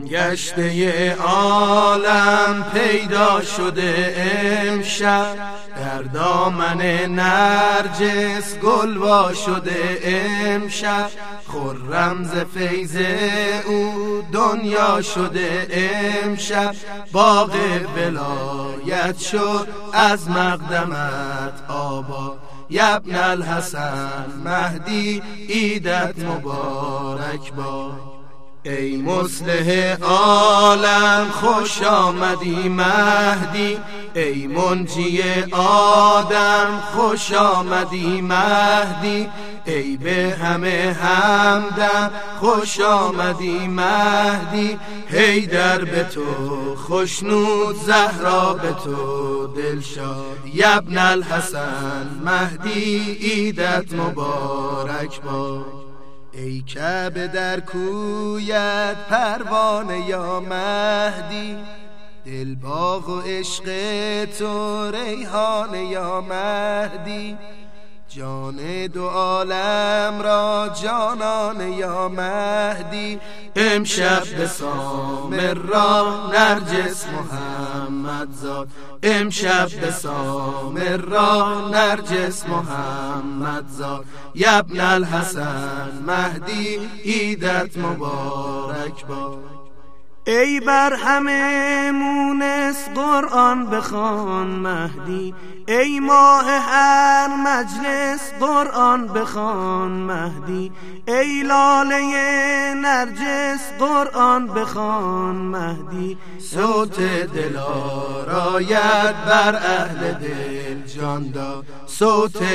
گشته عالم پیدا شده امشب، در دامن نرجس گل وا شده امشب. خرم ز فیض او دنیا شده امشب، باغ ولایت شد از مقدمت آباد. یبن الحسن مهدی عیدت مبارک باد. ای مصلح عالم خوش آمدی مهدی، ای منجی آدم خوش آمدی مهدی. ای به همه همدم خوش آمدی مهدی. حیدر به تو خوشنود، زهرا به تو دلشاد. یبن الحسن مهدی عیدت مبارک باد. ای کعبه در کویت پروانه یا مهدی، دل باغ و عشق تو ریحانه یا مهدی. جان دو عالم را جانانه یا مهدی. امشب به سامر را نرجس محمد زاد، امشب به سامر را نرجس محمد زاد. یبن الحسن مهدی عیدت مبارک باد. ای بر همه مونس قرآن بخوان مهدی، ای ماه هر مجلس قرآن بخوان مهدی. ای لاله نرجس قرآن بخوان مهدی. صوت دلارایت بر اهل دل جان داد، صوت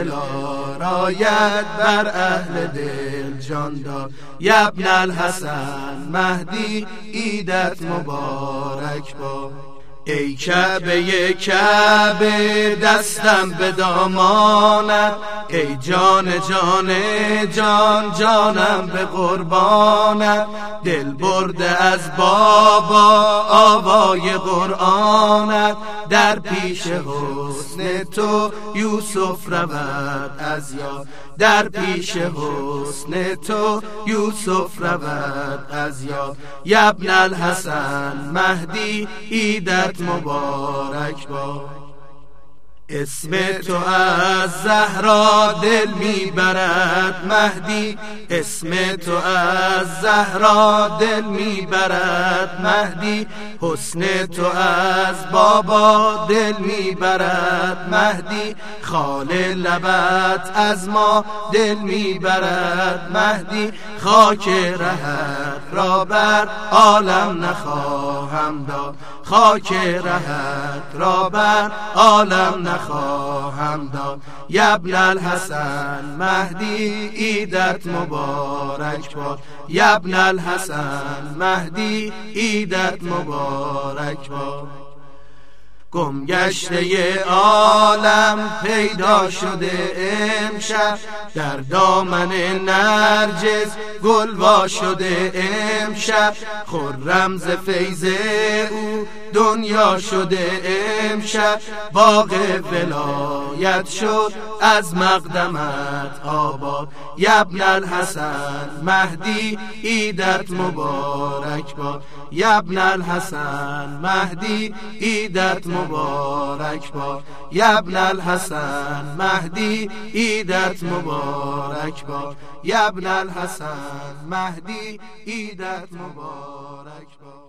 دلارایت بر اهل دل جان داد. یبن الحسن مهدی عیدت مبارک باد. ای کعبه کعبه دستم به دامانت، ای جان جان جان جانم به قربانت. دل برده از بابا آوای قرآنت، در پیش حسن تو یوسف رود از یاد. در پیش حسن تو یوسف رود از یاد. یبن الحسن مهدی عیدت مبارک باد. اسم تو از زهرا دل میبرد مهدی، اسم تو از زهرا دل میبرد مهدی. حسن تو از بابا دل میبرد مهدی. خال لبت از ما دل میبرد مهدی. خاک رهت را بر عالم نخواهم داد، خاک رهت را بر عالم نخواهم داد. یبن الحسن مهدی عیدت مبارک باد. یبن الحسن مهدی عیدت مبارک باد. گم گشته عالم پیدا شده امشب، در دامن نرجس گل وا شده امشب. خرم ز فیض او دنیا شده امشب، باغ ولایت شد از مقدمت آباد. یبن الحسن مهدی عیدت مبارک باد. یبن الحسن مهدی عیدت مبارک باد. یبن الحسن مهدی عیدت مبارک باد. یبن الحسن مهدی عیدت مبارک باد.